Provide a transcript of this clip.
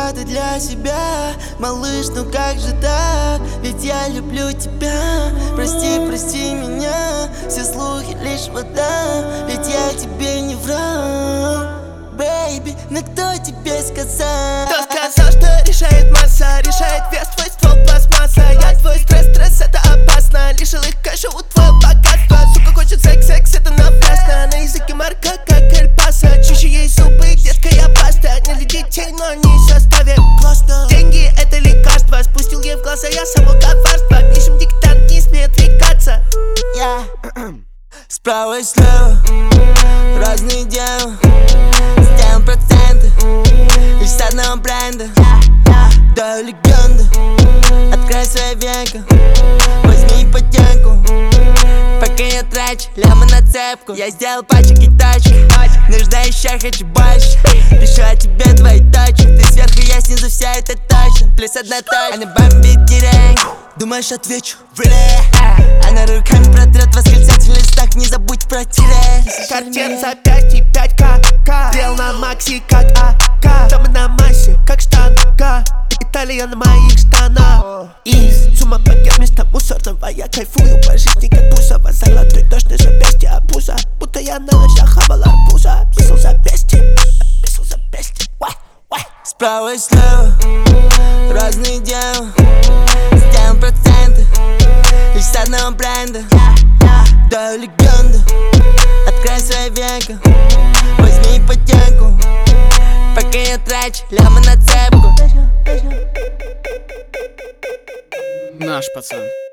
всегда ты для себя. Малыш, ну как же так? Ведь я люблю тебя. Прости, прости меня, все слухи лишь вода. Ведь я тебе не врал, бэйби, но кто тебе сказал? Кто сказал, что решает масса? Решает вес, твой ствол пластмасса. Я твой стресс, стресс, это опасно. Лишил их кэша, у твоего богатства. Сука хочет секс, секс, это напрасно. На языке марка, как Эль Пасо. Чище ей зубы, детка, я паста. Не для детей, но не в составе. Классно. Деньги, это лекарство. Спустил ей в глаза, я само коварство. Пишем диктант, не смеет рекаться. Справа и слева разные дела. Сделаем проценты лишь с одного бренда. Даю легенду, открой свои века. Возьми ипотеку, пока я трачу лямы на цепку. Я сделал пачек и тачек, нужда еще, хочу больше. Пишу о тебе твои точки. Ты сверху, я снизу, вся это точно. Плюс одна точка, она бомбит деревень. Думаешь, отвечу? Она руками протрет восклицательный знак. Не забудь про тире. Картин за 5 и 5К. Дел на макси, как АК. Дома на массе, как штанга. Италия на моих штанах. И сумма пакет вместо мусорного. Я кайфую по жизни, как Бузова. Золотой дождь на запястье обуза. Будто я на лыжах хавал арбуза. Писал запястье, писал запястье. Справа и слева разные дела. Сделаем проценты лишь с одного бренда. Даю легенду, открой свои века. Возьми ипотеку, пока я трачу лямы на цепку. Наш пацан.